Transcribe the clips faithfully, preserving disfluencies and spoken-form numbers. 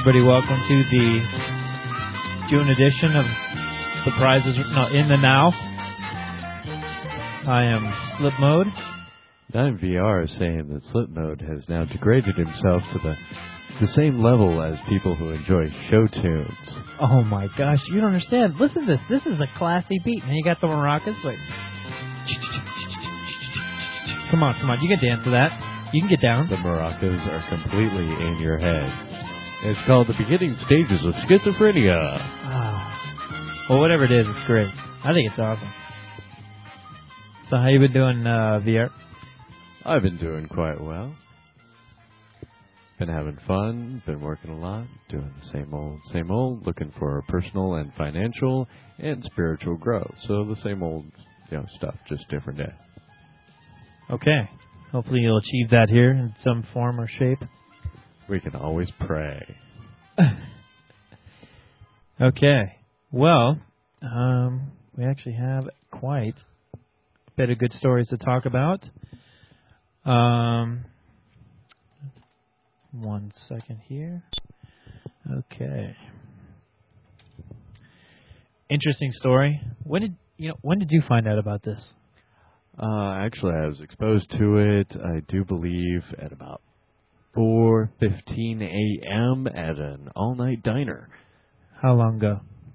everybody. Welcome to the June edition of The Prizes no, in the Now. I am Slip Mode. nine V R is saying that Slip Mode has now degraded himself to the the same level as people who enjoy show tunes. Oh my gosh, you don't understand. Listen to this. This is a classy beat. And you got the maracas. Like, come on, come on. You can dance to that. You can get down. The maracas are completely in your head. It's called the beginning stages of schizophrenia. Ah. Well, whatever it is, it's great. I think it's awesome. So how you been doing, uh, V R? I've been doing quite well. Been having fun, been working a lot, doing the same old, same old, looking for personal and financial and spiritual growth. So the same old, you know, stuff, just different day. Okay. Hopefully you'll achieve that here in some form or shape. We can always pray. Okay. Well, um, we actually have quite a bit of good stories to talk about. Um, one second here. Okay. Interesting story. When did you know? When did you find out about this? Uh, actually, I was exposed to it, I do believe, at about four fifteen a.m. at an all-night diner. How long ago?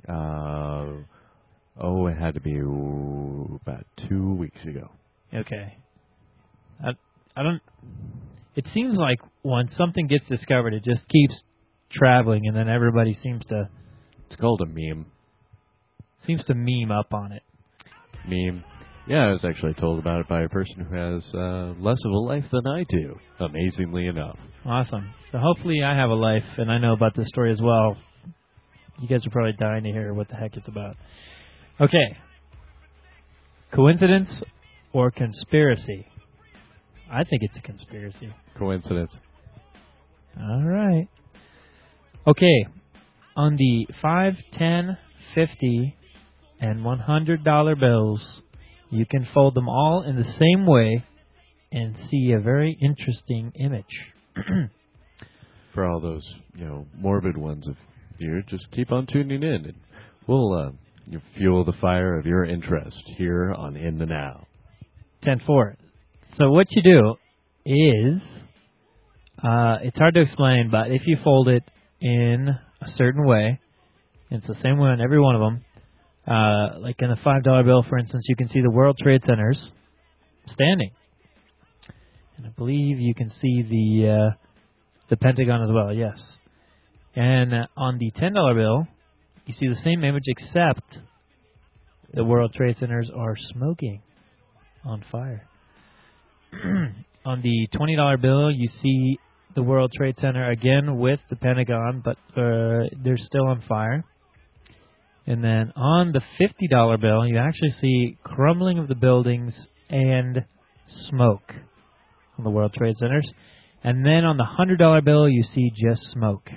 Uh, oh, it had to be ooh, about two weeks ago. Okay. I, I don't... It seems like when something gets discovered, it just keeps traveling, and then everybody seems to... It's called a meme. Seems to meme up on it. Meme. Yeah, I was actually told about it by a person who has uh, less of a life than I do, amazingly enough. Awesome. So hopefully I have a life, and I know about this story as well. You guys are probably dying to hear what the heck it's about. Okay. Coincidence or conspiracy? I think it's a conspiracy. Coincidence. All right. Okay. On the five, ten, fifty, and one hundred dollar bills, you can fold them all in the same way and see a very interesting image. For all those, you know, morbid ones of you, just keep on tuning in, and we'll uh, you fuel the fire of your interest here on In the Now. ten four. So what you do is, uh, it's hard to explain, but if you fold it in a certain way, it's the same way on every one of them. Uh, like in a five dollar bill, for instance, you can see the World Trade Centers standing. And I believe you can see the uh, the Pentagon as well, yes. And uh, on the ten dollar bill, you see the same image except the World Trade Centers are smoking on fire. On the twenty dollar bill, you see the World Trade Center again with the Pentagon, but uh, they're still on fire. And then on the fifty dollar bill, you actually see crumbling of the buildings and smoke on the World Trade Centers. And then on the one hundred dollar bill, you see just smoke.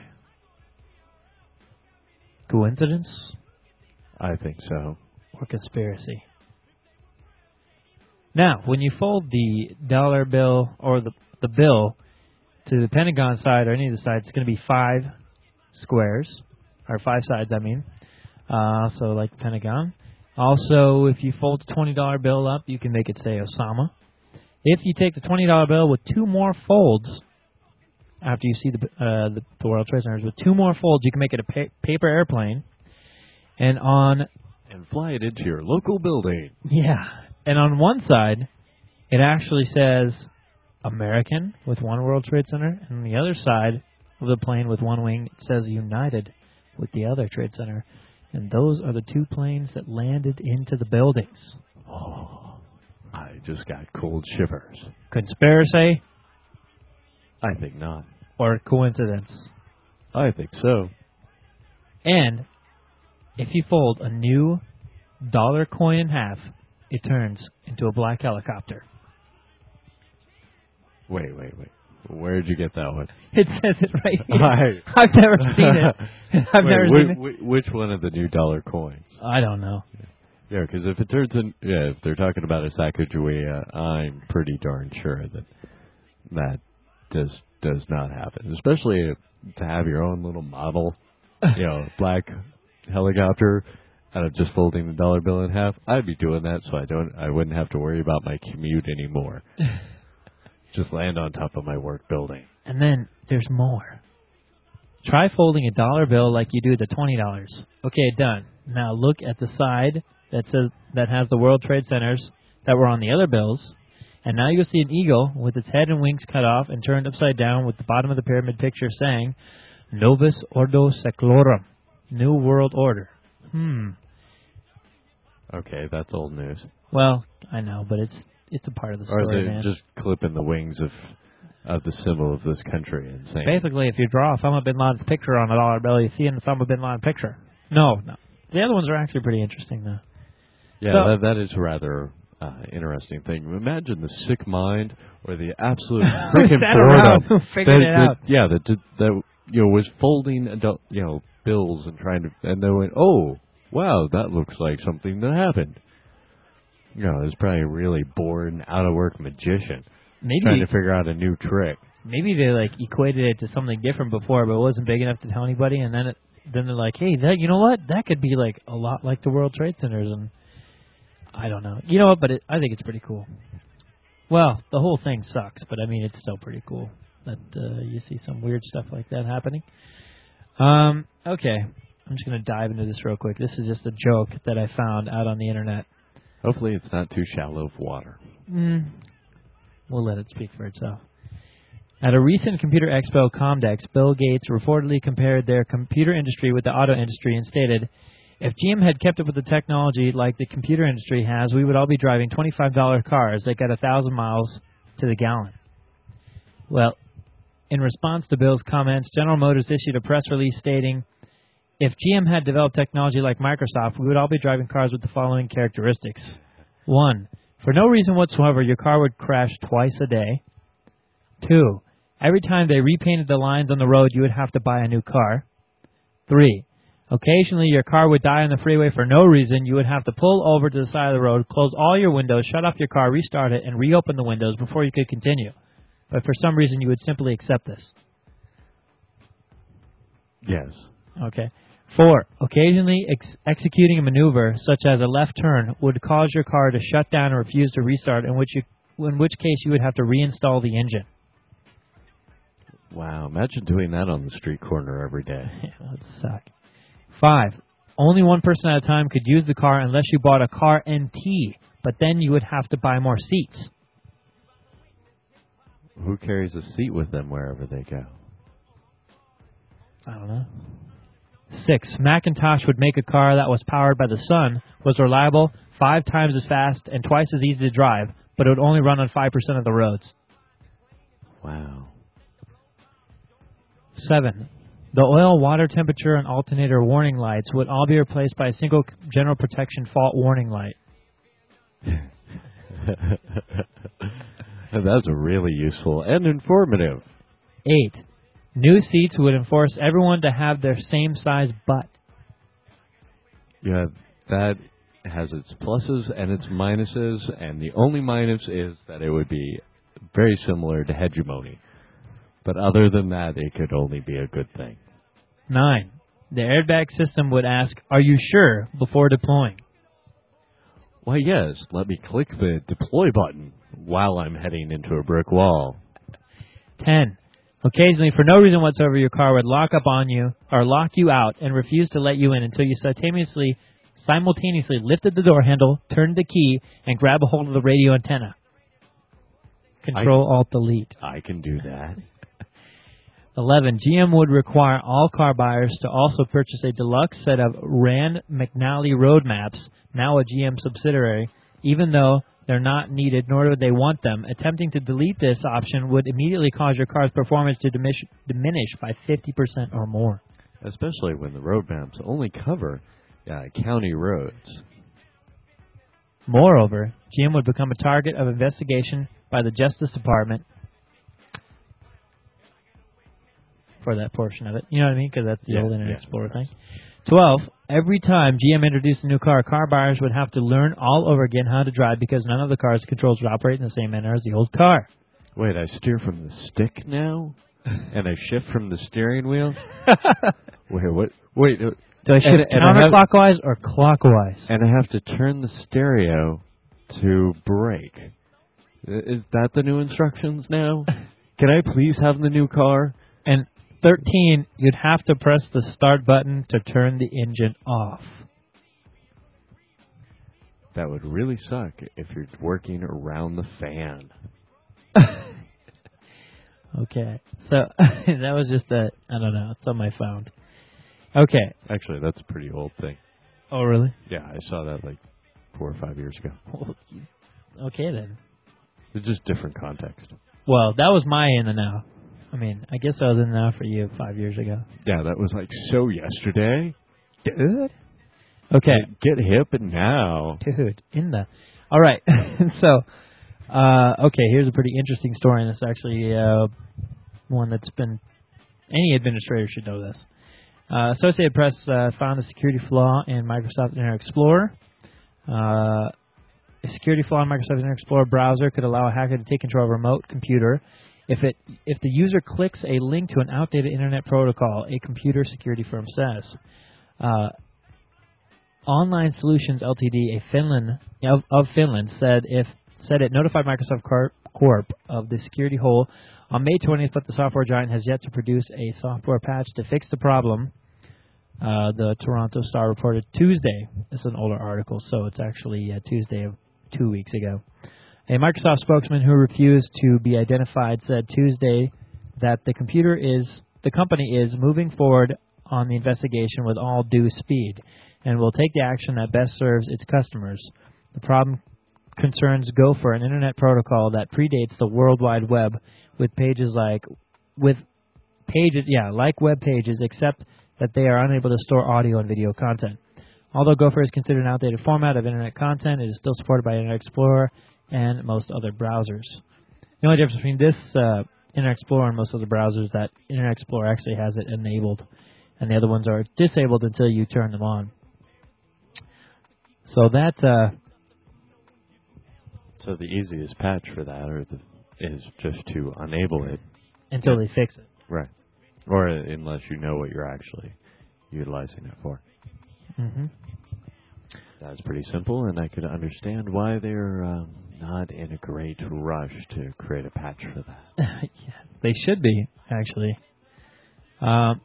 Coincidence? I think so. Or conspiracy? Now, when you fold the dollar bill or the, the bill to the Pentagon side or any of the sides, it's going to be five squares, or five sides, I mean. Uh, so like the Pentagon. Also, if you fold the twenty dollar bill up, you can make it say Osama. If you take the twenty dollar bill with two more folds, after you see the, uh, the, the World Trade Centers, with two more folds, you can make it a pa- paper airplane. And on... And fly it into your local building. Yeah. And on one side, it actually says American with one World Trade Center. And on the other side of the plane with one wing, it says United with the other Trade Center. And those are the two planes that landed into the buildings. Oh, I just got cold shivers. Conspiracy? I think not. Or coincidence? I think so. And if you fold a new dollar coin in half, it turns into a black helicopter. Wait, wait, wait. Where'd you get that one? It says it right here. I, I've never seen it. I've wait, never wh- seen it. wh- which one of the new dollar coins? I don't know. Yeah, because if it turns in, yeah, if they're talking about a Sacagawea, I'm pretty darn sure that that does does not happen. Especially if to have your own little model, you know, black helicopter out of just folding the dollar bill in half, I'd be doing that so I don't I wouldn't have to worry about my commute anymore. Just land on top of my work building. And then there's more. Try folding a dollar bill like you do the twenty dollars. Okay, done. Now look at the side that says that has the World Trade Centers that were on the other bills, and now you'll see an eagle with its head and wings cut off and turned upside down with the bottom of the pyramid picture saying, Novus Ordo Seclorum, New World Order. Hmm. Okay, that's old news. Well, I know, but it's it's a part of the story, Or is it man. just clipping the wings of of the symbol of this country and saying... Basically, if you draw Osama bin Laden's picture on a dollar bill, you see an Osama bin Laden picture. No, no. The other ones are actually pretty interesting, though. Yeah, so, that, that is a rather uh, interesting thing. Imagine the sick mind or the absolute freaking boredom. Who figured that, it that, out? Yeah, that, that, that you know, was folding adult, you know, bills and trying to... And they went, oh, wow, that looks like something that happened. You know, it was probably a really bored and out-of-work magician. Maybe trying to figure out a new trick. Maybe they like equated it to something different before, but it wasn't big enough to tell anybody. And then it, then they're like, "Hey, that you know what? That could be like a lot like the World Trade Centers." And I don't know. You know what? But it, I think it's pretty cool. Well, the whole thing sucks, but I mean, it's still pretty cool that uh, you see some weird stuff like that happening. Um. Okay, I'm just gonna dive into this real quick. This is just a joke that I found out on the internet. Hopefully, it's not too shallow of water. Mm. We'll let it speak for itself. At a recent Computer Expo Comdex, Bill Gates reportedly compared their computer industry with the auto industry and stated, if G M had kept up with the technology like the computer industry has, we would all be driving twenty-five dollar cars that got one thousand miles to the gallon. Well, in response to Bill's comments, General Motors issued a press release stating, if G M had developed technology like Microsoft, we would all be driving cars with the following characteristics. One, for no reason whatsoever, your car would crash twice a day. Two, every time they repainted the lines on the road, you would have to buy a new car. Three, occasionally your car would die on the freeway for no reason. You would have to pull over to the side of the road, close all your windows, shut off your car, restart it, and reopen the windows before you could continue. But for some reason, you would simply accept this. Yes. Okay. Four, occasionally ex- executing a maneuver, such as a left turn, would cause your car to shut down and refuse to restart, in which, you, in which case you would have to reinstall the engine. Wow, imagine doing that on the street corner every day. Yeah, that would suck. Five, only one person at a time could use the car unless you bought a car N T, but then you would have to buy more seats. Who carries a seat with them wherever they go? I don't know. Six, Macintosh would make a car that was powered by the sun, was reliable, five times as fast, and twice as easy to drive, but it would only run on five percent of the roads. Wow. Seven, the oil, water temperature, and alternator warning lights would all be replaced by a single general protection fault warning light. That's really useful and informative. Eight, new seats would enforce everyone to have their same size butt. Yeah, that has its pluses and its minuses, and the only minus is that it would be very similar to hegemony. But other than that, it could only be a good thing. Nine, the airbag system would ask, are you sure, before deploying? Why, yes, let me click the deploy button while I'm heading into a brick wall. Ten, occasionally, for no reason whatsoever, your car would lock up on you, or lock you out, and refuse to let you in until you simultaneously, simultaneously lifted the door handle, turned the key, and grabbed a hold of the radio antenna. Control-Alt-Delete. I can do that. eleven. G M would require all car buyers to also purchase a deluxe set of Rand McNally road maps, now a G M subsidiary, even though they're not needed, nor do they want them. Attempting to delete this option would immediately cause your car's performance to diminish, diminish by fifty percent or more. Especially when the road maps only cover uh, county roads. Moreover, G M would become a target of investigation by the Justice Department for that portion of it. You know what I mean? Because that's the yeah, old Internet yeah, Explorer thing. twelve. Every time G M introduced a new car, car buyers would have to learn all over again how to drive because none of the car's controls would operate in the same manner as the old car. Wait, I steer from the stick now? and I shift from the steering wheel. Wait, what? Wait. uh, Do I shift and- and I have- counterclockwise or clockwise? And I have to turn the stereo to brake. I- Is that the new instructions now? Can I please have the new car? And thirteen, you'd have to press the start button to turn the engine off. That would really suck if you're working around the fan. Okay, so that was just a, I don't know, it's something I found. Okay. Actually, that's a pretty old thing. Oh, really? Yeah, I saw that like four or five years ago. Okay, then. It's just different context. Well, that was my in and now. I mean, I guess I was in and out for you five years ago. Yeah, that was like so yesterday. Dude. Okay. Get hip and now. Dude, in the... All right. So, uh, okay, here's a pretty interesting story, and it's actually uh, one that's been... Any administrator should know this. Uh, Associated Press uh, found a security flaw in Microsoft Internet Explorer. Uh, a security flaw in Microsoft Internet Explorer browser could allow a hacker to take control of a remote computer if it if the user clicks a link to an outdated Internet protocol, a computer security firm says. Uh, Online Solutions Limited, a Finland of, of Finland, said if said it notified Microsoft Corp of the security hole on May twentieth, but the software giant has yet to produce a software patch to fix the problem. Uh, the Toronto Star reported Tuesday. It's an older article, so it's actually uh, Tuesday of two weeks ago. A Microsoft spokesman who refused to be identified said Tuesday that the computer is the company is moving forward on the investigation with all due speed and will take the action that best serves its customers. The problem concerns Gopher, an internet protocol that predates the World Wide Web, with pages like with pages, yeah, like web pages, except that they are unable to store audio and video content. Although Gopher is considered an outdated format of internet content, it is still supported by Internet Explorer and most other browsers. The only difference between this uh, Internet Explorer and most other browsers is that Internet Explorer actually has it enabled, and the other ones are disabled until you turn them on. So that uh, So the easiest patch for that or the, is just to enable it. until they fix it. Right. Or unless you know what you're actually utilizing it for. Mm-hmm. That's pretty simple, and I could understand why they're um, not in a great rush to create a patch for that. Yeah, they should be, actually. Um,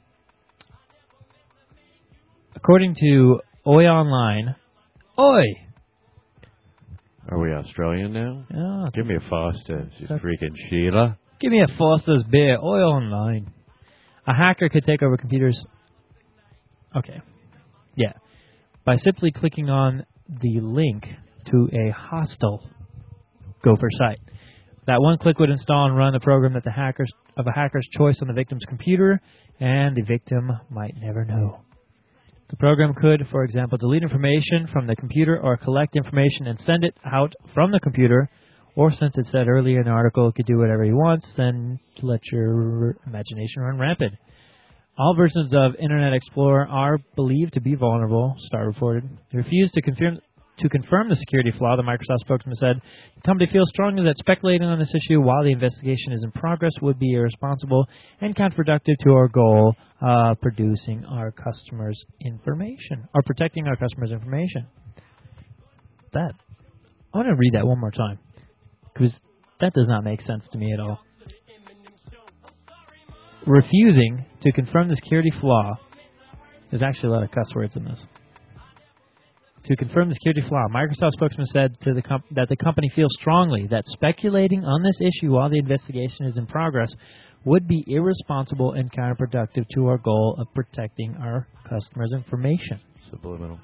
according to Oi Online, Oi! Are we Australian now? Oh, Give me a Foster's, you freaking Sheila. give me a Foster's beer. Oi Online. A hacker could take over computers. Okay. Yeah. By simply clicking on the link to a hostile Gopher site. That one click would install and run the program that the hackers of a hacker's choice on the victim's computer, and the victim might never know. The program could, for example, delete information from the computer or collect information and send it out from the computer, or since it said earlier in the article it could do whatever he wants, then let your imagination run rampant. All versions of Internet Explorer are believed to be vulnerable, Star reported. They refused to confirm to confirm the security flaw, the Microsoft spokesman said. The company feels strongly that speculating on this issue while the investigation is in progress would be irresponsible and counterproductive to our goal of producing our customers' information, or protecting our customers' information. That, I want to read that one more time, because that does not make sense to me at all. Refusing to confirm the security flaw, there's actually a lot of cuss words in this. To confirm the security flaw, Microsoft spokesman said to the comp- that the company feels strongly that speculating on this issue while the investigation is in progress would be irresponsible and counterproductive to our goal of protecting our customers' information. Subliminal.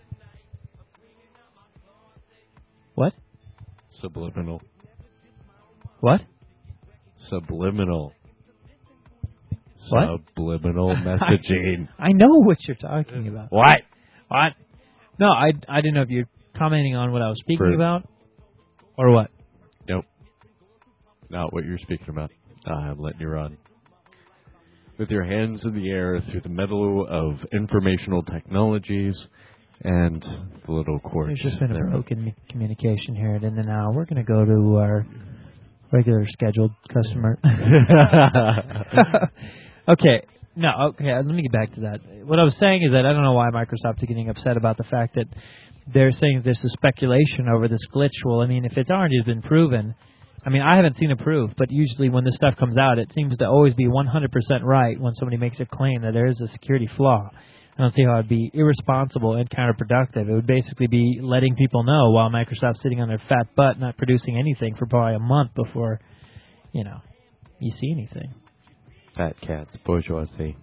What? Subliminal. What? Subliminal. What? Subliminal messaging. I know what you're talking about. What? What? No, I, I didn't know if you're commenting on what I was speaking For, about, or what. Nope. Not what you're speaking about. I'm letting you run. With your hands in the air through the metal of informational technologies and the little quartz. There's just been a broken communication here at In and Out. We're going to go to our regular scheduled customer. Okay. No, okay, let me get back to that. What I was saying is that I don't know why Microsoft is getting upset about the fact that they're saying there's a speculation over this glitch. Well, I mean, if it's already been proven, I mean, I haven't seen it proved, but usually when this stuff comes out, it seems to always be one hundred percent right when somebody makes a claim that there is a security flaw. I don't see how it would be irresponsible and counterproductive. It would basically be letting people know while Microsoft's sitting on their fat butt not producing anything for probably a month before, you know, you see anything. Fat cats, bourgeoisie.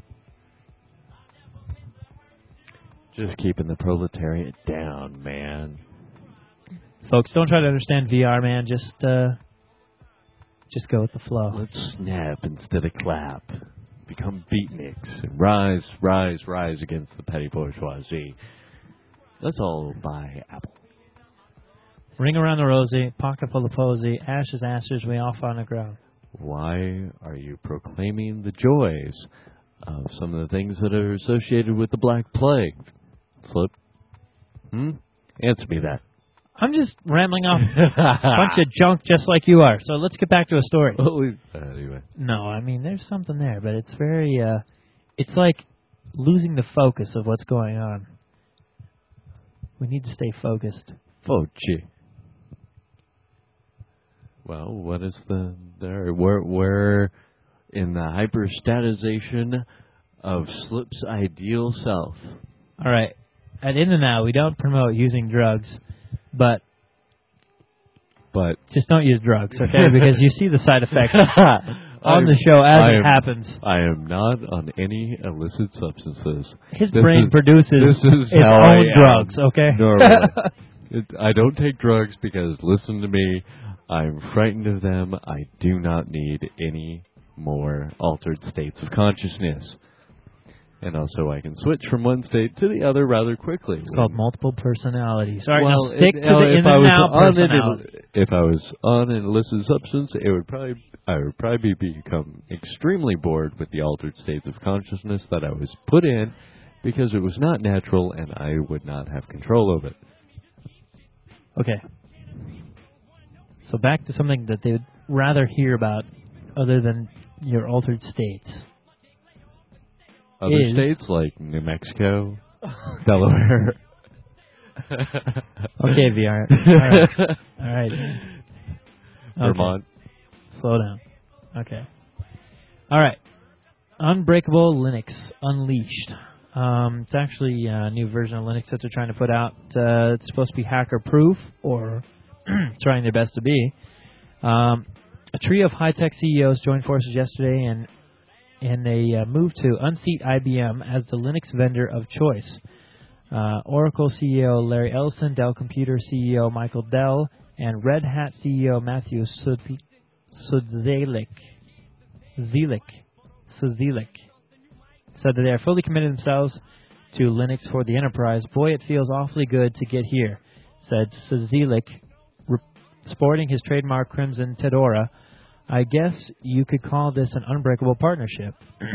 Just keeping the proletariat down, man. Folks, don't try to understand V R, man. Just, uh, just go with the flow. Let's snap instead of clap. Become beatniks and rise, rise, rise against the petty bourgeoisie. Let's all buy Apple. Ring around the rosy, pocket full of posy, ashes, ashes, we all fall on the ground. Why are you proclaiming the joys of some of the things that are associated with the Black Plague? Slip? Hmm? Answer me that. I'm just rambling off a bunch of junk just like you are. So let's get back to a story. Anyway. No, I mean, there's something there, but it's very, uh, it's like losing the focus of what's going on. We need to stay focused. Oh, gee. Well, what is the, there, we're, we're in the hyperstatization of Slip's ideal self. All right. At In and Out, we don't promote using drugs. But, but just don't use drugs, okay? Because you see the side effects on the show as I it am, happens. I am not on any illicit substances. His this brain is, produces this is its how own I drugs, am okay? Normally. it, I don't take drugs because, listen to me, I'm frightened of them. I do not need any more altered states of consciousness. And also, I can switch from one state to the other rather quickly. It's called multiple personalities. All right, well, now stick it, to the in and out personality. If I was on an illicit substance, it would probably I would probably become extremely bored with the altered states of consciousness that I was put in, because it was not natural, and I would not have control of it. Okay. So back to something that they would rather hear about, other than your altered states. Other is states like New Mexico, Delaware. Okay, V R. All right. All right. Vermont. Okay. Slow down. Okay. All right. Unbreakable Linux Unleashed. Um, it's actually a new version of Linux that they're trying to put out. Uh, it's supposed to be hacker-proof, or trying their best to be. Um, a trio of high-tech C E Os joined forces yesterday and and they uh, moved to unseat I B M as the Linux vendor of choice. Uh, Oracle C E O Larry Ellison, Dell Computer C E O Michael Dell, and Red Hat C E O Matthew Sudzielik Zielik, Sudzielik said that they are fully committed themselves to Linux for the enterprise. Boy, it feels awfully good to get here, said Sudzielik, re- sporting his trademark Crimson Fedora. I guess you could call this an unbreakable partnership.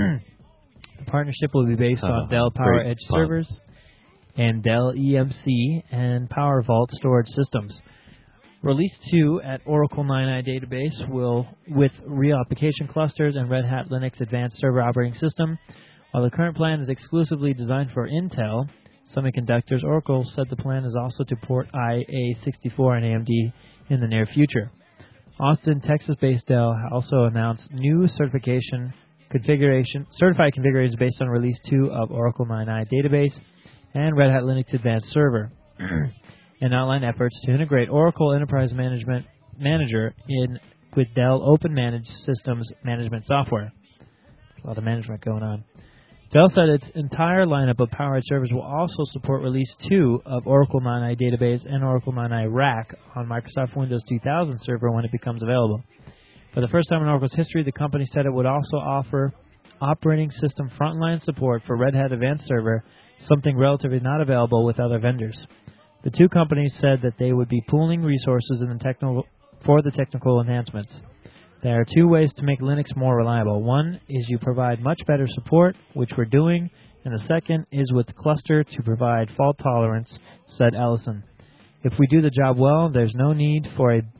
The partnership will be based uh, on Dell PowerEdge fun. servers and Dell E M C and PowerVault storage systems. Release two at Oracle nine i database will with real application clusters and Red Hat Linux Advanced Server Operating System. While the current plan is exclusively designed for Intel semiconductors, Oracle said the plan is also to port i A sixty-four and A M D in the near future. Austin, Texas-based Dell also announced new certification configuration, certified configurations based on Release two of Oracle nine i database and Red Hat Linux Advanced Server, and outline efforts to integrate Oracle Enterprise Management Manager in with Dell Open Managed Systems management software. There's a lot of management going on. Dell said its entire lineup of PowerEdge servers will also support Release two of Oracle nine i Database and Oracle nine i Rack on Microsoft Windows two thousand Server when it becomes available. For the first time in Oracle's history, the company said it would also offer operating system frontline support for Red Hat Advanced Server, something relatively not available with other vendors. The two companies said that they would be pooling resources in the technical, for the technical enhancements. There are two ways to make Linux more reliable. One is you provide much better support, which we're doing, and the second is with cluster to provide fault tolerance, said Ellison. If we do the job well, there's no need for a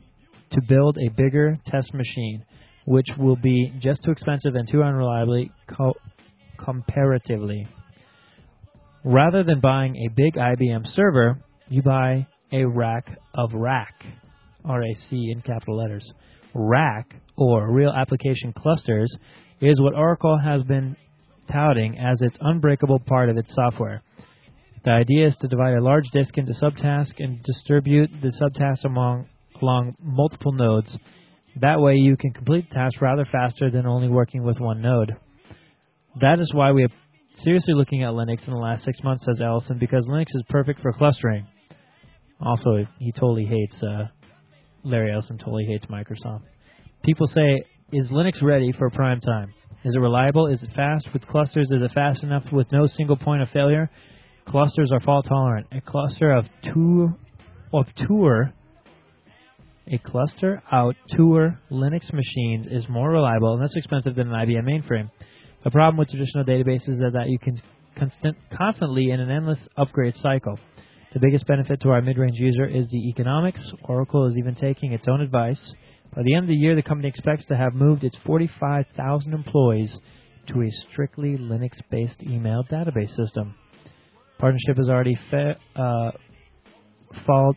to build a bigger test machine, which will be just too expensive and too unreliably co- comparatively. Rather than buying a big I B M server, you buy a rack of rack, R A C in capital letters. Rack, or Real Application Clusters, is what Oracle has been touting as its unbreakable part of its software. The idea is to divide a large disk into subtasks and distribute the subtasks among, along multiple nodes. That way you can complete the task rather faster than only working with one node. That is why we are seriously looking at Linux in the last six months, says Ellison, because Linux is perfect for clustering. Also, he totally hates, uh, Larry Ellison totally hates Microsoft. People say, is Linux ready for prime time? Is it reliable? Is it fast? With clusters, is it fast enough with no single point of failure? Clusters are fault tolerant. A cluster of two of tour a cluster out tour Linux machines is more reliable and less expensive than an I B M mainframe. The problem with traditional databases is that you can constant, constantly in an endless upgrade cycle. The biggest benefit to our mid-range user is the economics. Oracle is even taking its own advice. By the end of the year, the company expects to have moved its forty-five thousand employees to a strictly Linux-based email database system. Partnership has already fa- uh, fall-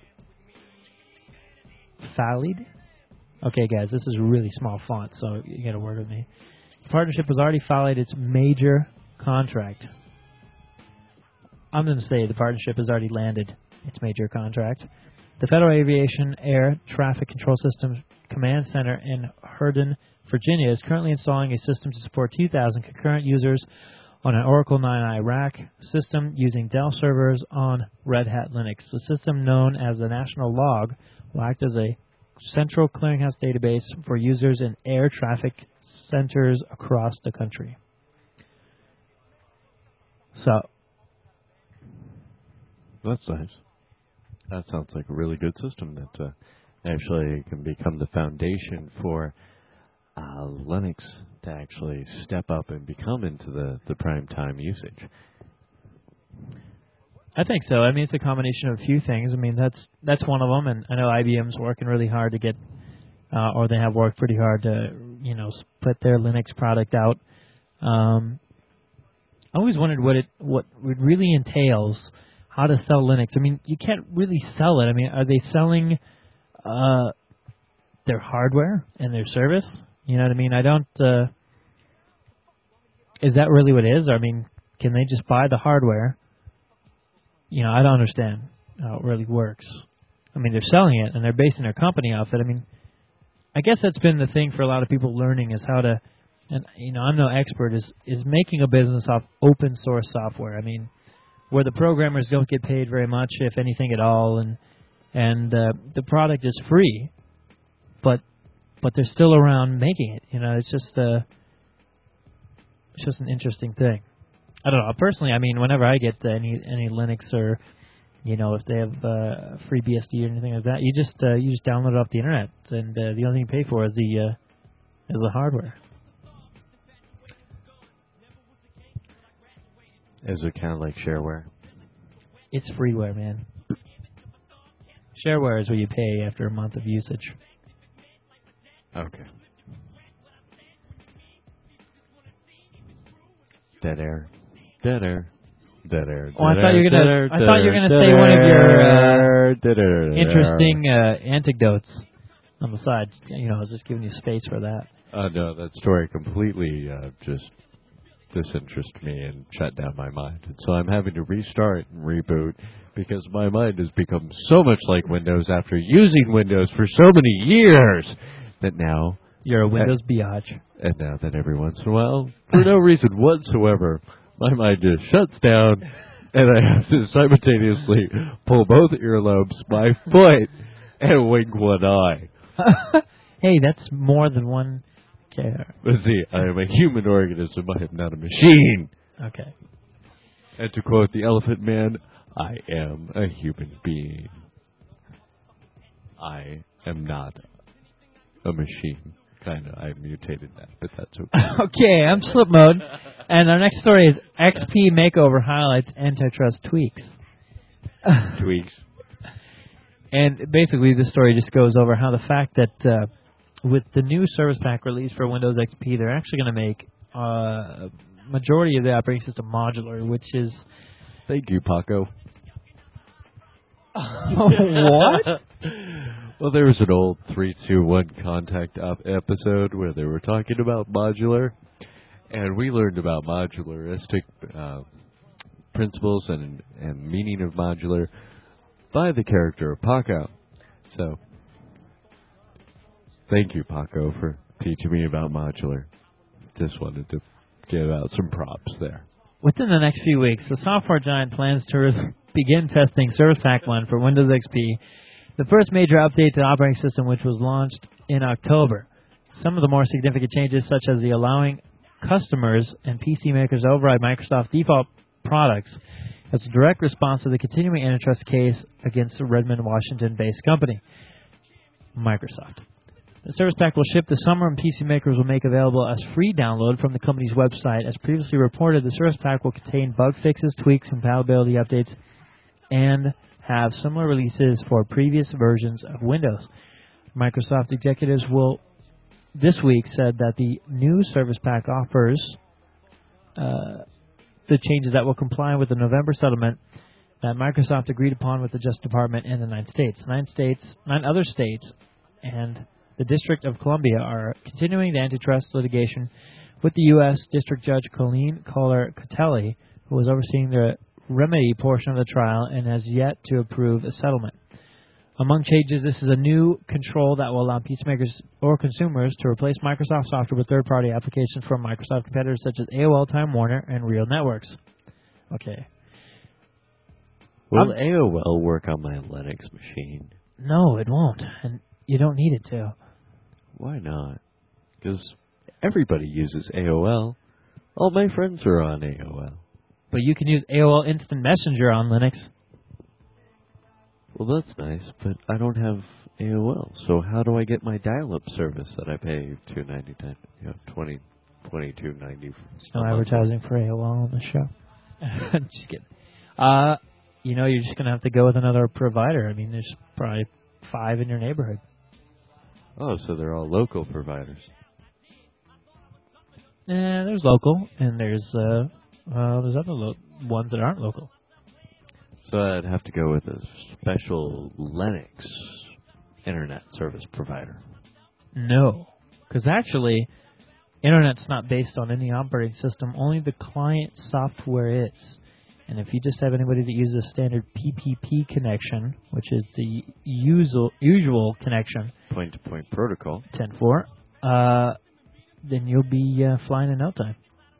fallied. Okay, guys, this is really small font, so you get a word with me. The partnership has already filed its major contract. I'm going to say the partnership has already landed its major contract. The Federal Aviation Air Traffic Control Systems Command Center in Herndon, Virginia, is currently installing a system to support two thousand concurrent users on an Oracle nine i rack system using Dell servers on Red Hat Linux. The system, known as the National Log, will act as a central clearinghouse database for users in air traffic centers across the country. So, that's nice. That sounds like a really good system that uh, actually can become the foundation for uh, Linux to actually step up and become into the, the prime time usage. I think so. I mean, it's a combination of a few things. I mean, that's that's one of them, and I know I B M's working really hard to get, uh, or they have worked pretty hard to, you know, put their Linux product out. Um, I always wondered what it what it really entails, how to sell Linux. I mean, you can't really sell it. I mean, are they selling uh, their hardware and their service? You know what I mean? I don't. Uh, is that really what it is? I mean, can they just buy the hardware? You know, I don't understand how it really works. I mean, they're selling it and they're basing their company off it. I mean, I guess that's been the thing for a lot of people learning is how to, and you know, I'm no expert, is is making a business off open source software. I mean, where the programmers don't get paid very much, if anything at all, and and uh, the product is free, but but they're still around making it. You know, it's just uh, it's just an interesting thing. I don't know. Personally, I mean, whenever I get any any Linux or, you know, if they have uh, free B S D or anything like that, you just uh, you just download it off the internet, and uh, the only thing you pay for is the uh, is the hardware. Is it kind of like shareware? It's freeware, man. Shareware is what you pay after a month of usage. Okay. Dead air. Dead air. Dead air. Oh, I thought you were gonna. I thought you were gonna say one of your uh, interesting uh, anecdotes on the side. You know, I was just giving you space for that. Uh, no, that story completely uh, just disinterested me and shut down my mind. And so I'm having to restart and reboot because my mind has become so much like Windows after using Windows for so many years that now you're a Windows biatch. And now that every once in a while, for no reason whatsoever, my mind just shuts down, and I have to simultaneously pull both earlobes, my foot, and wink one eye. Hey, that's more than one care. But see, I am a human organism. I am not a machine. Okay. And to quote the Elephant Man, I am a human being. I am not a machine. Kind of, I mutated that, but that's okay. Okay, I'm slip mode. And our next story is X P Makeover highlights antitrust tweaks. Tweaks. And basically, this story just goes over how the fact that uh, with the new Service Pack release for Windows X P, they're actually going to make uh, majority of the operating system modular, which is... Thank you, Paco. What? Well, there was an old three two one Contact up episode where they were talking about modular, and we learned about modularistic uh, principles and, and meaning of modular by the character of Paco. So, thank you, Paco, for teaching me about modular. Just wanted to give out some props there. Within the next few weeks, the software giant plans to re- begin testing Service Pack one for Windows X P, the first major update to the operating system, which was launched in October. Some of the more significant changes, such as the allowing customers and P C makers to override Microsoft default products, as a direct response to the continuing antitrust case against the Redmond, Washington-based company, Microsoft. The Service Pack will ship this summer, and P C makers will make available as free download from the company's website. As previously reported, the Service Pack will contain bug fixes, tweaks, compatibility updates, and have similar releases for previous versions of Windows. Microsoft executives will this week said that the new Service Pack offers uh, the changes that will comply with the November settlement that Microsoft agreed upon with the Justice Department and the nine states. Nine states, nine other states, and the District of Columbia are continuing the antitrust litigation with the U S District Judge Colleen Kohler-Catelli, who was overseeing the remedy portion of the trial and has yet to approve a settlement. Among changes, this is a new control that will allow P C makers or consumers to replace Microsoft software with third-party applications from Microsoft competitors such as A O L, Time Warner, and Real Networks. Okay. Will um, A O L work on my Linux machine? No, it won't, and you don't need it to. Why not? Because everybody uses A O L. All my friends are on A O L. But you can use A O L Instant Messenger on Linux. Well, that's nice, but I don't have A O L. So how do I get my dial-up service that I pay two ninety nine, you know, twenty twenty two ninety? No advertising for A O L on the show. Just kidding. Uh, you know, you're just gonna have to go with another provider. I mean, there's probably five in your neighborhood. Oh, so they're all local providers. Eh, there's local, and there's uh, uh there's other lo- ones that aren't local. So I'd have to go with a special Linux internet service provider. No, because actually, Internet's not based on any operating system. Only the client software is. And if you just have anybody that uses a standard P P P connection, which is the usual usual connection, point-to-point protocol, ten four, uh, then you'll be uh, flying in no time.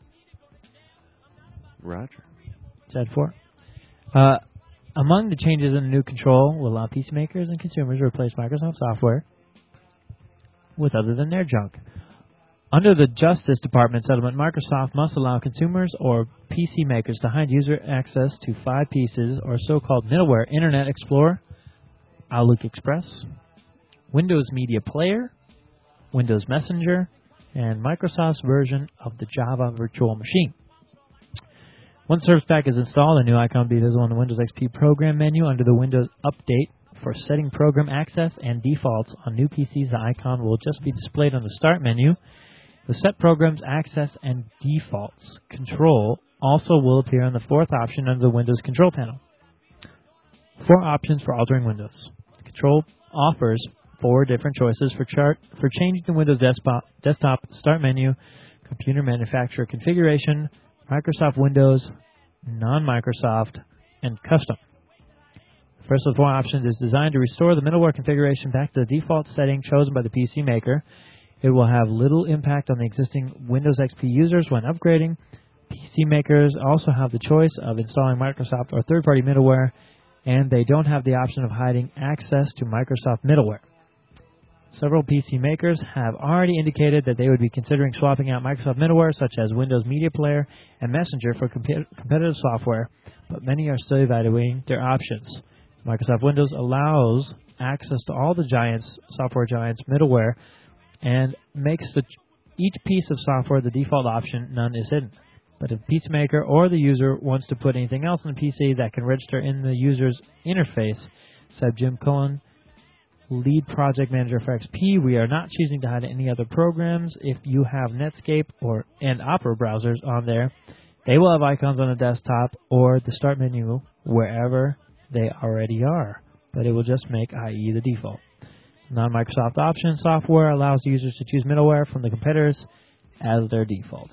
Roger. ten four. Uh, among the changes in the new control will allow P C makers and consumers to replace Microsoft software with other than their junk. Under the Justice Department settlement, Microsoft must allow consumers or P C makers to hide user access to five pieces or so-called middleware: Internet Explorer, Outlook Express, Windows Media Player, Windows Messenger, and Microsoft's version of the Java Virtual Machine. Once Service Pack is installed, a new icon will be visible in the Windows X P program menu under the Windows Update. For setting program access and defaults on new P Cs, the icon will just be displayed on the Start menu. The Set Programs Access and Defaults control also will appear on the fourth option under the Windows Control panel. Four options for altering Windows. The control offers four different choices for chart for changing the Windows desktop, desktop Start menu, Computer Manufacturer Configuration, Microsoft Windows, Non-Microsoft, and Custom. The first of the four options is designed to restore the middleware configuration back to the default setting chosen by the P C maker. It will have little impact on the existing Windows X P users when upgrading. P C makers also have the choice of installing Microsoft or third-party middleware, and they don't have the option of hiding access to Microsoft middleware. Several P C makers have already indicated that they would be considering swapping out Microsoft middleware, such as Windows Media Player and Messenger, for comp- competitive software, but many are still evaluating their options. Microsoft Windows allows access to all the giants, software giants' middleware, and makes the, each piece of software the default option. None is hidden. But if the P C maker or the user wants to put anything else on the P C that can register in the user's interface, said Jim Cohen, lead project manager for X P. We are not choosing to hide any other programs. If you have Netscape or and Opera browsers on there, they will have icons on the desktop or the start menu wherever they already are, but it will just make I E the default. Non-Microsoft option software allows users to choose middleware from the competitors as their defaults.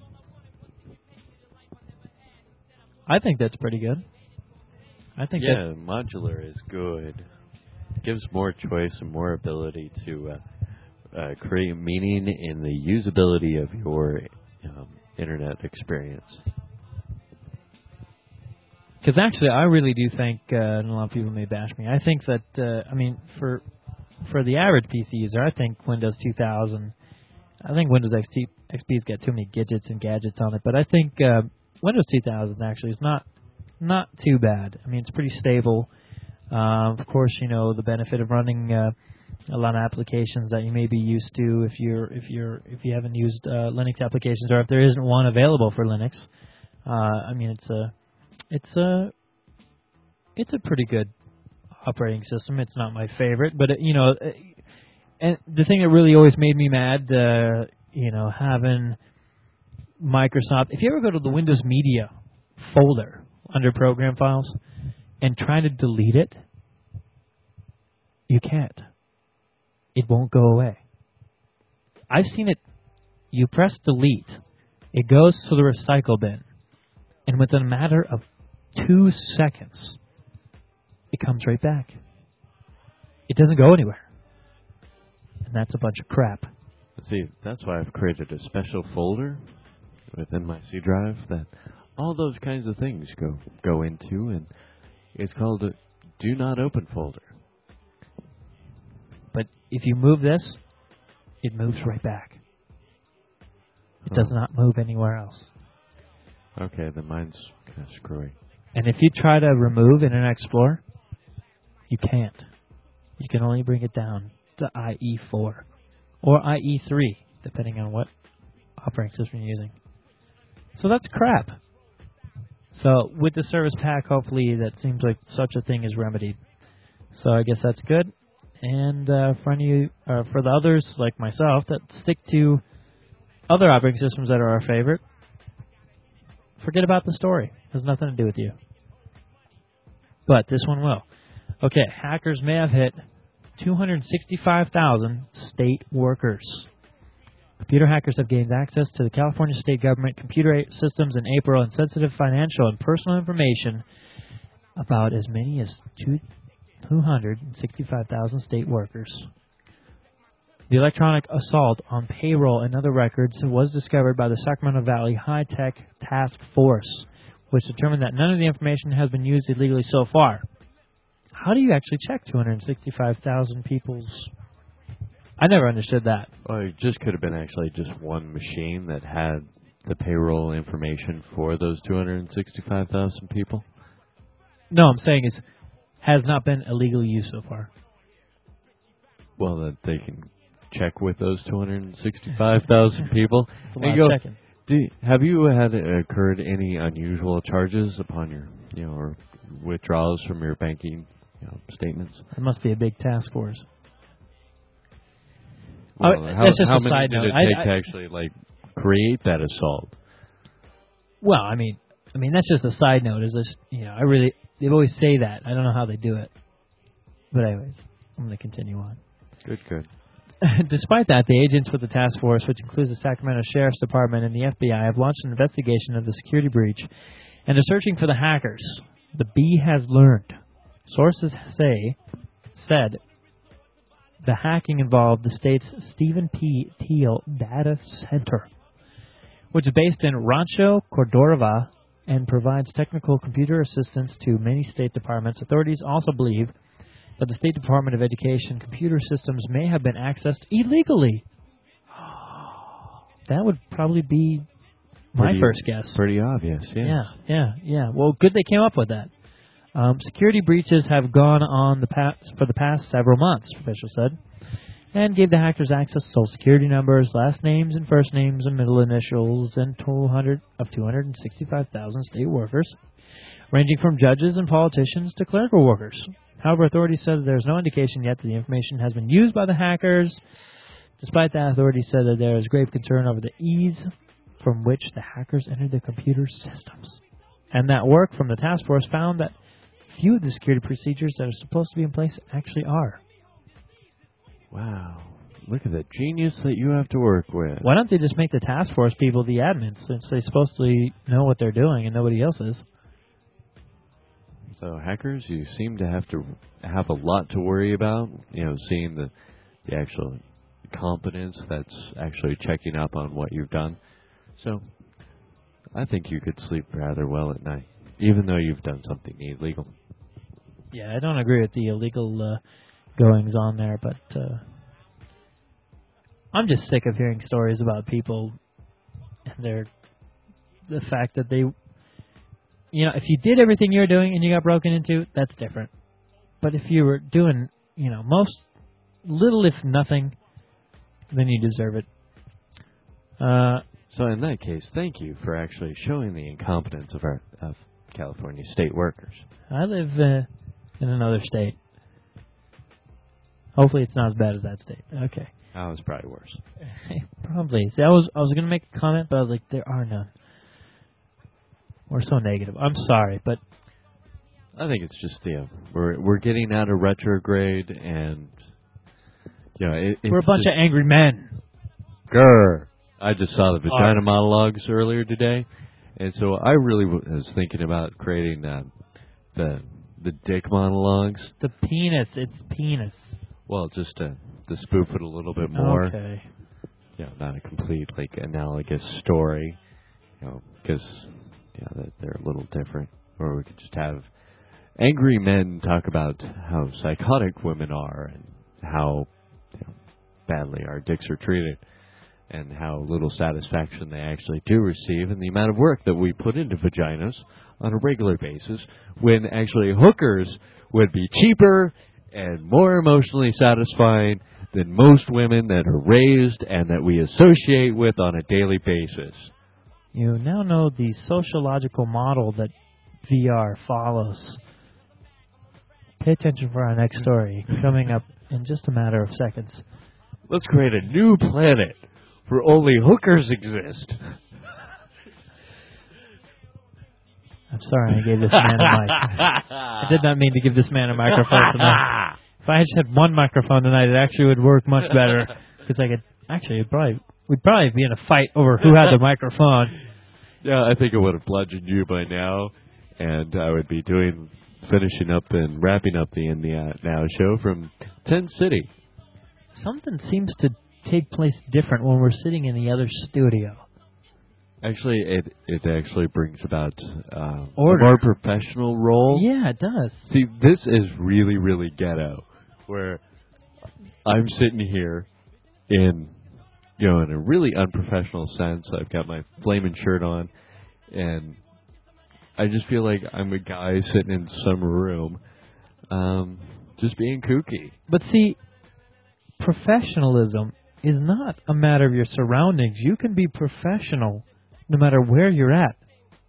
I think that's pretty good. I think yeah, that modular is good. It gives more choice and more ability to uh, uh, create meaning in the usability of your um, internet experience. Because actually, I really do think, uh, and a lot of people may bash me, I think that, uh, I mean, for for the average P C user, I think Windows two thousand, I think Windows X P, X P's got too many gadgets and gadgets on it, but I think uh, Windows two thousand actually is not not too bad. I mean, it's pretty stable. Uh, of course, you know, the benefit of running uh, a lot of applications that you may be used to if you're if you're if you haven't used uh, Linux applications, or if there isn't one available for Linux. Uh, I mean, it's a it's a it's a pretty good operating system. It's not my favorite, but it, you know, and the thing that really always made me mad, uh, you know, having Microsoft. If you ever go to the Windows Media folder under Program Files and try to delete it, you can't. It won't go away. I've seen it. You press delete, it goes to the recycle bin, and within a matter of two seconds, it comes right back. It doesn't go anywhere. And that's a bunch of crap. See, that's why I've created a special folder within my C drive that all those kinds of things go go into, and it's called a Do Not Open folder. But if you move this, it moves right back. It Oh. does not move anywhere else. Okay, then mine's kind of screwy. And if you try to remove Internet Explorer, you can't. You can only bring it down to I E four or I E three, depending on what operating system you're using. So that's crap. So with the service pack, hopefully that seems like such a thing is remedied. So I guess that's good. And uh, for any, uh, for the others like myself that stick to other operating systems that are our favorite, forget about the story. It has nothing to do with you. But this one will. Okay, hackers may have hit two hundred sixty-five thousand state workers. Computer hackers have gained access to the California state government computer systems in April and sensitive financial and personal information about as many as two hundred sixty-five thousand state workers. The electronic assault on payroll and other records was discovered by the Sacramento Valley High Tech Task Force, which determined that none of the information has been used illegally so far. How do you actually check two hundred sixty-five thousand people's... I never understood that. Oh, it just could have been actually just one machine that had the payroll information for those two hundred sixty-five thousand people? No, I'm saying is has not been illegally used so far. Well, that they can check with those two hundred sixty-five thousand people. It's a And lot go, of checking. do, have you had occurred any unusual charges upon your, you know, or withdrawals from your banking, you know, statements? It must be a big task force. Well, Oh, how that's just how a many side did note. it I- take I- to actually like create that assault? Well, I mean, I mean that's just a side note. Is this, you know, I really they always say that. I don't know how they do it. But anyways, I'm going to continue on. Good, good. Despite that, the agents with the task force, which includes the Sacramento Sheriff's Department and the F B I, have launched an investigation of the security breach and are searching for the hackers. The B has learned. Sources say said the hacking involved the state's Stephen P. Thiel Data Center, which is based in Rancho Cordova and provides technical computer assistance to many state departments. Authorities also believe that the State Department of Education computer systems may have been accessed illegally. That would probably be my Pretty- first guess. Pretty obvious, yes. Yeah, yeah, yeah. Well, good they came up with that. Um, security breaches have gone on the past, for the past several months, officials said, and gave the hackers access to social security numbers, last names and first names and middle initials, and two hundred of two hundred sixty-five thousand state workers, ranging from judges and politicians to clerical workers. However, authorities said that there is no indication yet that the information has been used by the hackers. Despite that, authorities said that there is grave concern over the ease from which the hackers entered the computer systems. And that work from the task force found that few of the security procedures that are supposed to be in place actually are. Wow. Look at the genius that you have to work with. Why don't they just make the task force people the admins, since they're supposed to know what they're doing and nobody else is? So hackers, you seem to have to have a lot to worry about, you know, seeing the, the actual competence that's actually checking up on what you've done. So I think you could sleep rather well at night, even though you've done something illegal. Yeah, I don't agree with the illegal uh, goings on there, but uh, I'm just sick of hearing stories about people and their the fact that they, you know, if you did everything you're doing and you got broken into, that's different. But if you were doing, you know, most little if nothing, then you deserve it. Uh, so in that case, thank you for actually showing the incompetence of our of California state workers. I live uh, in another state. Hopefully, it's not as bad as that state. Okay. That was probably worse. Probably. See, I was I was going to make a comment, but I was like, there are none. We're so negative. I'm sorry, but I think it's just the uh, we're we're getting out of retrograde, and you know it, it's we're a bunch just, of angry men. Grr. I just saw the vagina Arr. monologues earlier today, and so I really w- was thinking about creating uh, the the dick monologues. The penis. It's penis. Well, just to to spoof it a little bit more. Okay. You know, not a complete like analogous story. You know, because yeah, you know, they're a little different. Or we could just have angry men talk about how psychotic women are and how you know, badly our dicks are treated, and how little satisfaction they actually do receive, and the amount of work that we put into vaginas on a regular basis, when actually hookers would be cheaper and more emotionally satisfying than most women that are raised and that we associate with on a daily basis. You now know the sociological model that V R follows. Pay attention for our next story, coming up in just a matter of seconds. Let's create a new planet where only hookers exist. I'm sorry I gave this man a mic. I did not mean to give this man a microphone tonight. If I just had one microphone tonight, it actually would work much better. Because I could, actually, it'd probably, we'd probably be in a fight over who had the microphone. Yeah, I think I would have bludgeoned you by now, and I would be doing, finishing up and wrapping up the In the Now show from Tent City. Something seems to take place different when we're sitting in the other studio. Actually, it it actually brings about uh, a Order. more professional role. Yeah, it does. See, this is really, really ghetto, where I'm sitting here in, you know, in a really unprofessional sense. I've got my flaming shirt on, and I just feel like I'm a guy sitting in some room, um, just being kooky. But see, professionalism is not a matter of your surroundings. You can be professional no matter where you're at.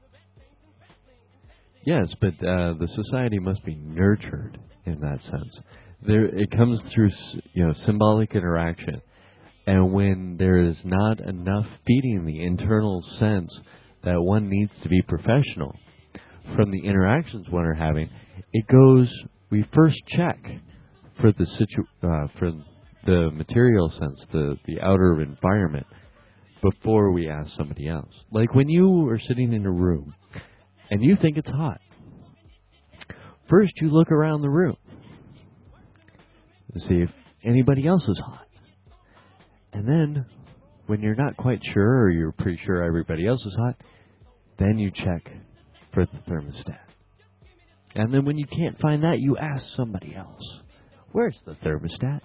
Yes, but uh, the society must be nurtured in that sense. There, it comes through, you know, symbolic interaction, and when there is not enough feeding the internal sense that one needs to be professional from the interactions one are having, it goes. We first check for the situ, uh, for the material sense, the the outer environment, before we ask somebody else. Like when you are sitting in a room and you think it's hot, first you look around the room to see if anybody else is hot. And then, when you're not quite sure or you're pretty sure everybody else is hot, then you check for the thermostat. And then when you can't find that, you ask somebody else, where's the thermostat?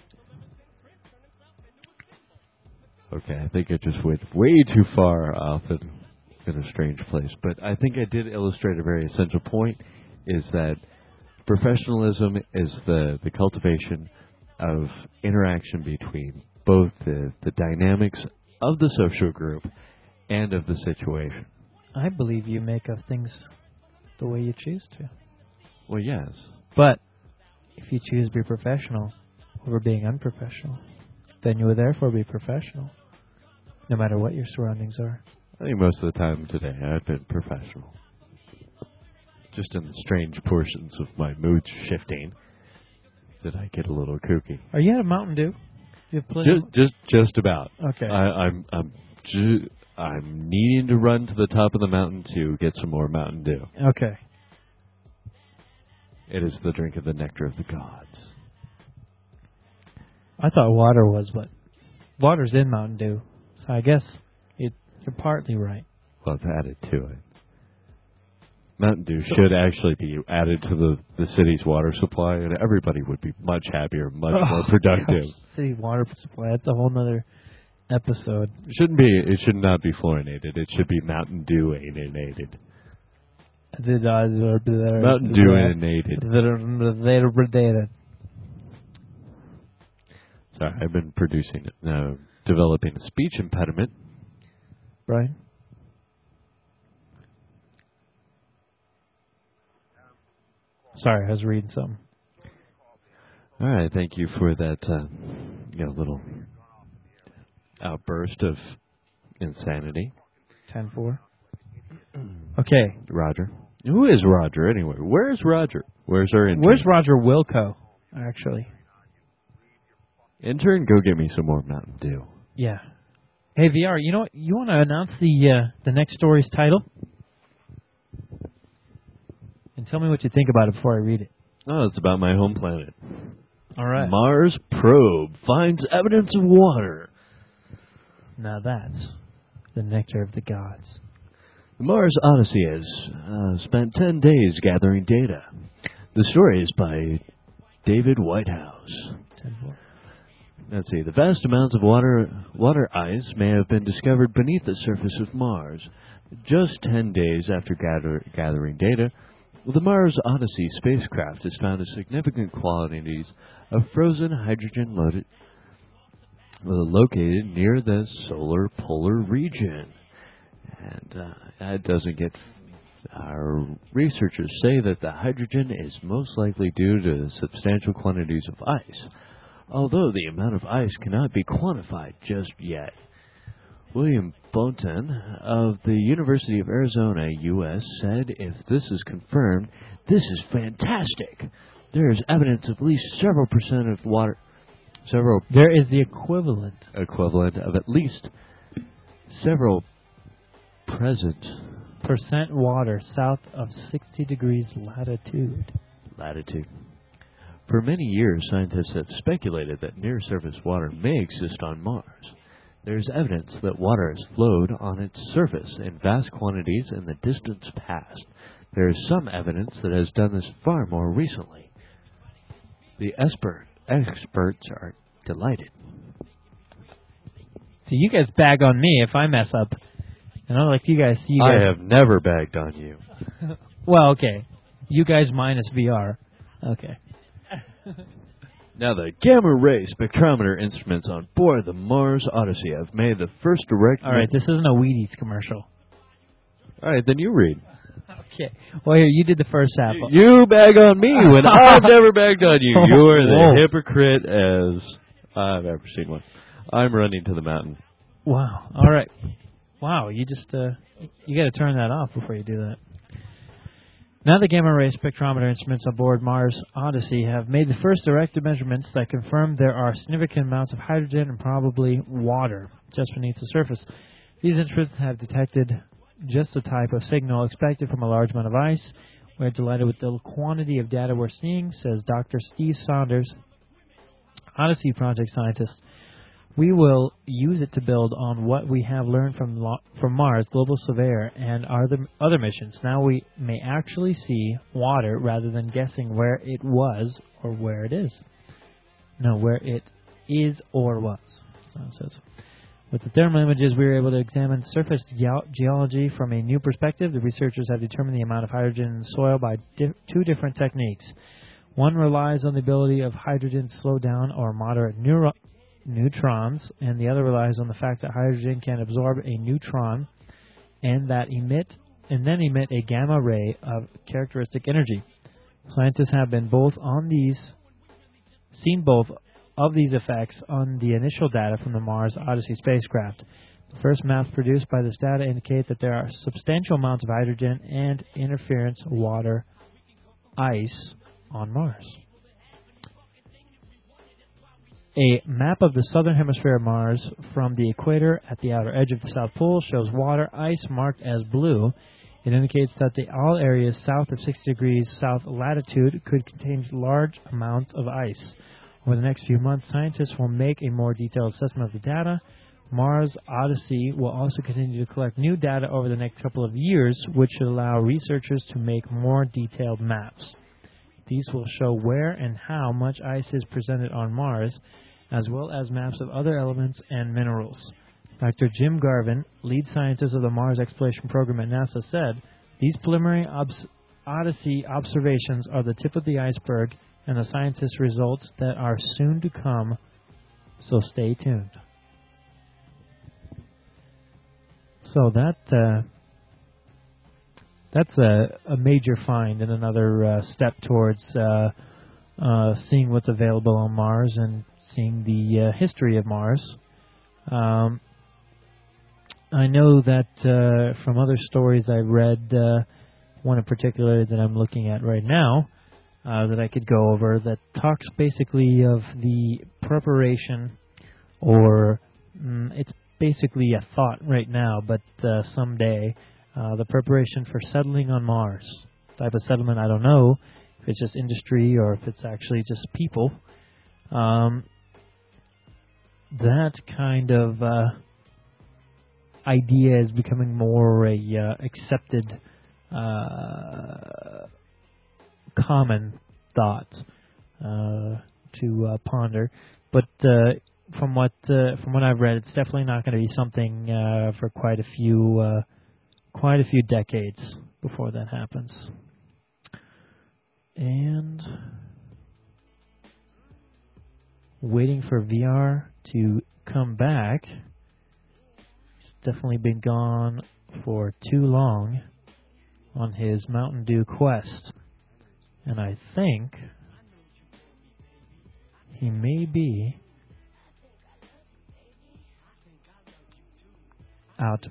Okay, I think I just went way too far off in, in a strange place. But I think I did illustrate a very essential point, is that professionalism is the, the cultivation of interaction between both the, the dynamics of the social group and of the situation. I believe you make of things the way you choose to. Well, yes. But if you choose to be professional over being unprofessional, then you will therefore be professional, no matter what your surroundings are. I think most of the time today I've been professional. Just in the strange portions of my mood shifting that I get a little kooky. Are you out of Mountain Dew? Do you have plenty Just, of- just, just about. Okay. I, I'm, I'm, ju- I'm needing to run to the top of the mountain to get some more Mountain Dew. Okay. It is the drink of the nectar of the gods. I thought water was, but water's in Mountain Dew. So I guess it, you're partly right. Well, it's added to it. Mountain Dew should actually be added to the, the city's water supply, and everybody would be much happier, much Oh, more productive. gosh, city water supply. That's a whole nother episode. It shouldn't be. It should not be fluorinated. It should be Mountain Dew-ated. Mountain Dew-ated. Sorry, I've been producing, uh, developing a speech impediment. Brian? Sorry, I was reading something. All right, thank you for that, uh, you know, little outburst of insanity, ten four. Okay. Roger. Who is Roger anyway? Where is Roger? Where's our intern? Where's Roger Wilco, actually? Intern, go get me some more Mountain Dew. Yeah. Hey, V R, you know what? You want to announce the uh, the next story's title? And tell me what you think about it before I read it. Oh, it's about my home planet. All right. Mars probe finds evidence of water. Now that's the nectar of the gods. The Mars Odyssey has uh, spent ten days gathering data. The story is by David Whitehouse. ten four. Let's see. The vast amounts of water water ice may have been discovered beneath the surface of Mars. Just ten days after gather, gathering data, the Mars Odyssey spacecraft has found significant quantities of frozen hydrogen loaded, uh, located near the solar polar region. And uh, that doesn't get... Our researchers say that the hydrogen is most likely due to substantial quantities of ice, although the amount of ice cannot be quantified just yet. William Boynton of the University of Arizona, U S, said if this is confirmed, this is fantastic. There is evidence of at least several percent of water, several There is the equivalent. equivalent of at least several present Percent water south of sixty degrees latitude. latitude. For many years, scientists have speculated that near-surface water may exist on Mars. There is evidence that water has flowed on its surface in vast quantities in the distant past. There is some evidence that has done this far more recently. The expert, experts are delighted. See, you guys bag on me if I mess up. And I like you guys. You guys I have never bagged on you. well, okay. You guys minus V R. Okay. Now, the gamma-ray spectrometer instruments on board the Mars Odyssey have made the first direct... All right, this isn't a Wheaties commercial. All right, then you read. Okay. Well, here, you did the first half. You bag on me when I've never bagged on you. You're the Whoa. hypocrite as I've ever seen one. I'm running to the mountain. Wow. All right. Wow, you just, uh, you got to turn that off before you do that. Now the gamma-ray spectrometer instruments on board Mars Odyssey have made the first direct measurements that confirm there are significant amounts of hydrogen and probably water just beneath the surface. These instruments have detected just the type of signal expected from a large amount of ice. We're delighted with the quantity of data we're seeing, says Doctor Steve Saunders, Odyssey project scientist. We will use it to build on what we have learned from lo- from Mars, Global Surveyor, and other other missions. Now we may actually see water rather than guessing where it was or where it is. No, where it is or was. So it says. With the thermal images, we were able to examine surface ge- geology from a new perspective. The researchers have determined the amount of hydrogen in the soil by di- two different techniques. One relies on the ability of hydrogen to slow down or moderate neuro- neutrons, and the other relies on the fact that hydrogen can absorb a neutron and that emit and then emit a gamma ray of characteristic energy. Scientists have been both on these seen both of these effects on the initial data from the Mars Odyssey spacecraft. The first maps produced by this data indicate that there are substantial amounts of hydrogen and interference water ice on Mars. A map of the southern hemisphere of Mars from the equator at the outer edge of the South Pole shows water ice marked as blue. It indicates that the all areas south of sixty degrees south latitude could contain large amounts of ice. Over the next few months, scientists will make a more detailed assessment of the data. Mars Odyssey will also continue to collect new data over the next couple of years, which should allow researchers to make more detailed maps. These will show where and how much ice is presented on Mars, as well as maps of other elements and minerals. Doctor Jim Garvin, lead scientist of the Mars Exploration Program at NASA, said, "These preliminary obs- Odyssey observations are the tip of the iceberg and the scientists' results that are soon to come, so stay tuned." So that uh, that's a, a major find and another uh, step towards uh, uh, seeing what's available on Mars and seeing the uh, history of Mars. Um, I know that uh, from other stories I've read, uh, one in particular that I'm looking at right now, uh, that I could go over, that talks basically of the preparation, or mm, it's basically a thought right now, but uh, someday, uh, the preparation for settling on Mars. Type of settlement, I don't know if it's just industry or if it's actually just people. Um, that kind of uh, idea is becoming more a uh, accepted, uh, common thought uh, to uh, ponder. But uh, from what uh, from what I've read, it's definitely not going to be something uh, for quite a few uh, quite a few decades before that happens. And waiting for V R to come back. He's definitely been gone for too long on his Mountain Dew quest. And I think he may be out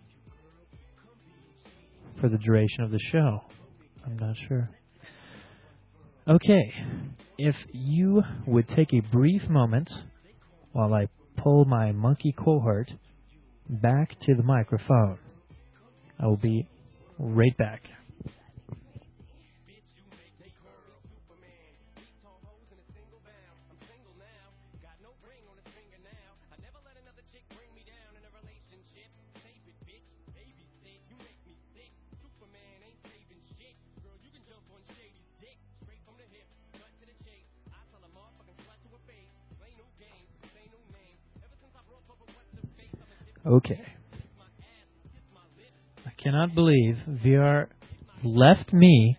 for the duration of the show. I'm not sure. Okay, if you would take a brief moment while I pull my monkey cohort back to the microphone. I will be right back. Okay. I cannot believe V R left me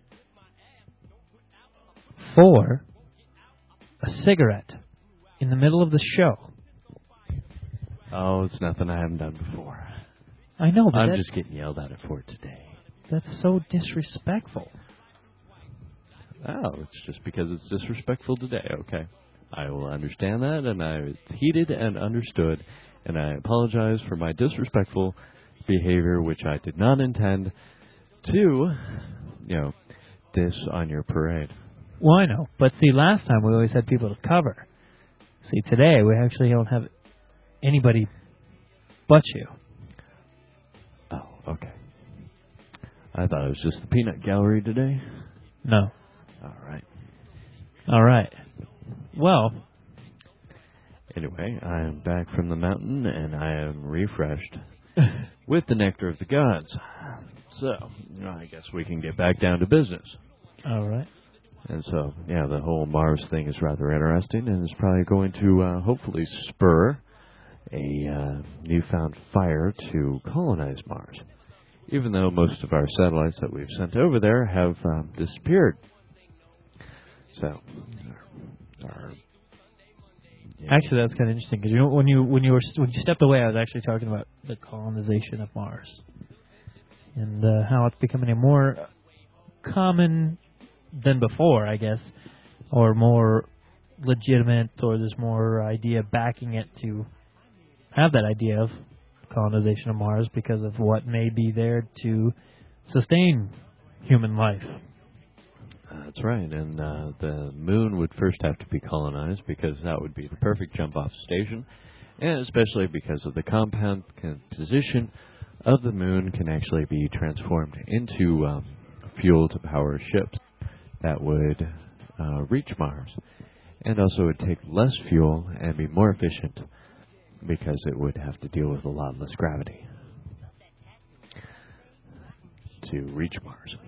for a cigarette in the middle of the show. Oh, it's nothing I haven't done before. I know, but I'm that, just getting yelled at it for it today. That's so disrespectful. Oh, it's just because it's disrespectful today. Okay. I will understand that, and I was heated and understood, and I apologize for my disrespectful behavior, which I did not intend to, you know, diss on your parade. Well, I know, but see, last time we always had people to cover. See, today we actually don't have anybody but you. Oh, okay. I thought it was just the peanut gallery today. No. All right. All right. Well. Anyway, I am back from the mountain, and I am refreshed with the nectar of the gods. So, I guess we can get back down to business. All right. And so, yeah, the whole Mars thing is rather interesting, and it's probably going to uh, hopefully spur a uh, newfound fire to colonize Mars, even though most of our satellites that we've sent over there have um, disappeared. So, our, yeah. Actually, that's kind of interesting because you know when you when you were when you stepped away, I was actually talking about the colonization of Mars and uh, how it's becoming a more common than before, I guess, or more legitimate or there's more idea backing it to have that idea of colonization of Mars because of what may be there to sustain human life. That's right, and uh, the moon would first have to be colonized because that would be the perfect jump-off station, and especially because of the compound composition of the moon can actually be transformed into um, fuel to power ships that would uh, reach Mars, and also would take less fuel and be more efficient because it would have to deal with a lot less gravity to reach Mars.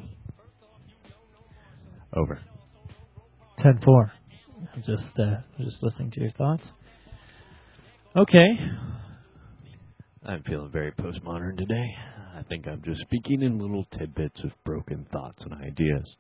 Over. ten four. I'm just, uh, just listening to your thoughts. Okay. I'm feeling very postmodern today. I think I'm just speaking in little tidbits of broken thoughts and ideas.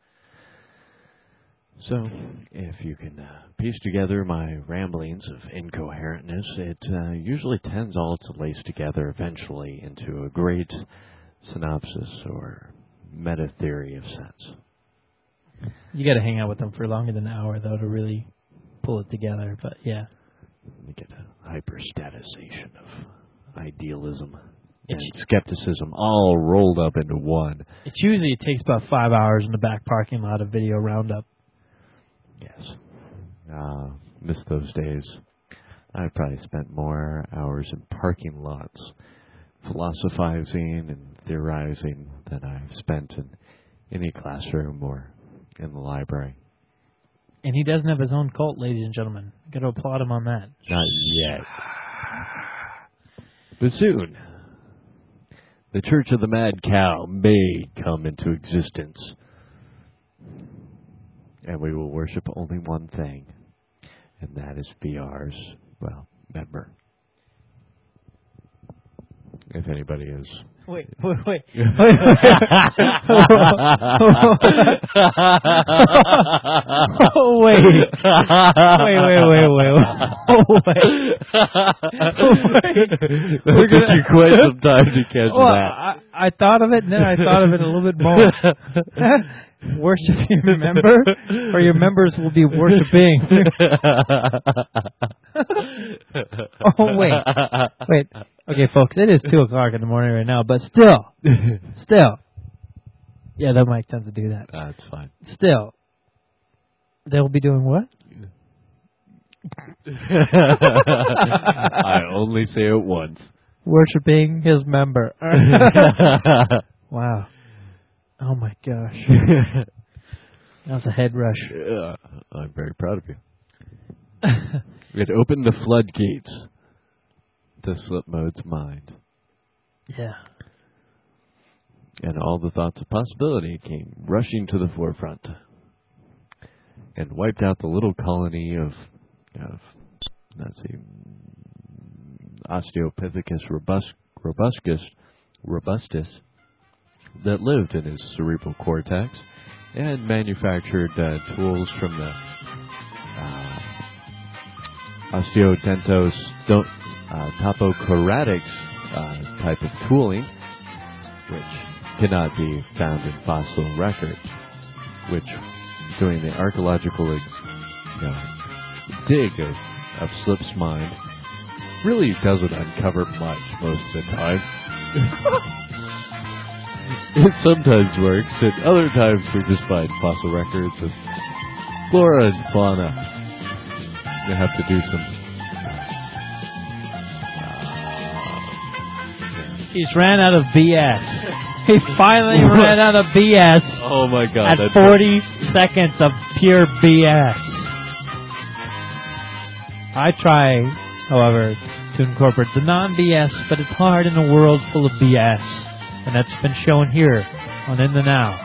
So, if you can uh, piece together my ramblings of incoherentness, it uh, usually tends all to lace together eventually into a great synopsis or meta-theory of sense. You got to hang out with them for longer than an hour, though, to really pull it together. But, yeah. You get a hyperstatization of idealism and It's, skepticism all rolled up into one. it's usually it takes about five hours in the back parking lot of Video Roundup. Yes. Uh, miss those days. I probably spent more hours in parking lots philosophizing and theorizing than I've spent in any classroom or in the library. And he doesn't have his own cult, ladies and gentlemen. Got to applaud him on that. Not yet. But soon, the Church of the Mad Cow may come into existence. And we will worship only one thing, and that is V R's, well, member. If anybody is. Wait, wait, wait. wait, wait, oh, wait. Wait, wait, wait, wait. Oh, wait. It took you quite some time to catch well, that. I, I thought of it, and then I thought of it a little bit more. Worship your member, or your members will be worshiping. Oh, wait. Wait. Okay, folks, it is two o'clock in the morning right now, but still, still. Yeah, that mic tends to do that. That's fine. Still, they'll be doing what? I only say it once. Worshipping his member. Wow. Oh, my gosh. That was a head rush. Yeah, I'm very proud of you. It opened the floodgates to Slipmode's mind. Yeah. And all the thoughts of possibility came rushing to the forefront and wiped out the little colony of, of let's see, Osteopithecus robust, robuscus, robustus that lived in his cerebral cortex and manufactured uh, tools from the uh, Osteodentos uh, topocoratics uh, type of tooling, which cannot be found in fossil records, which during the archaeological ex, you know, dig of, of Slip's mind really doesn't uncover much most of the time. It sometimes works, and other times we just find fossil records of flora and fauna. You have to do some... Uh, He's ran out of B S. He finally ran out of B S. Oh my God! At forty seconds of pure B S. I try, however, to incorporate the non-B S, but it's hard in a world full of B S. And that's been shown here on In the Now.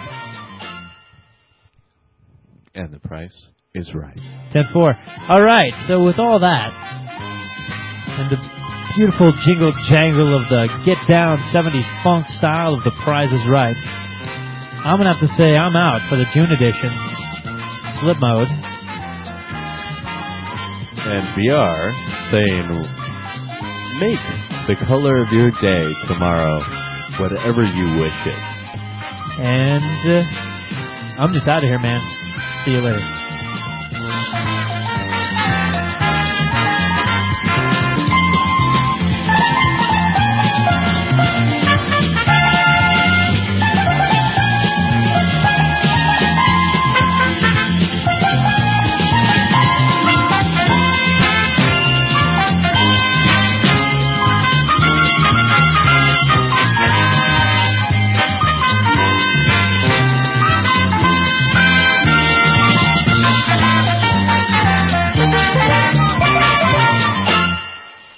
And the price is right. ten four. All right, so with all that, and the beautiful jingle jangle of the get down seventies funk style of The Price is Right, I'm going to have to say I'm out for the June edition. Slip Mode. And V R saying, make the color of your day tomorrow whatever you wish it. And uh, I'm just out of here, man. See you later.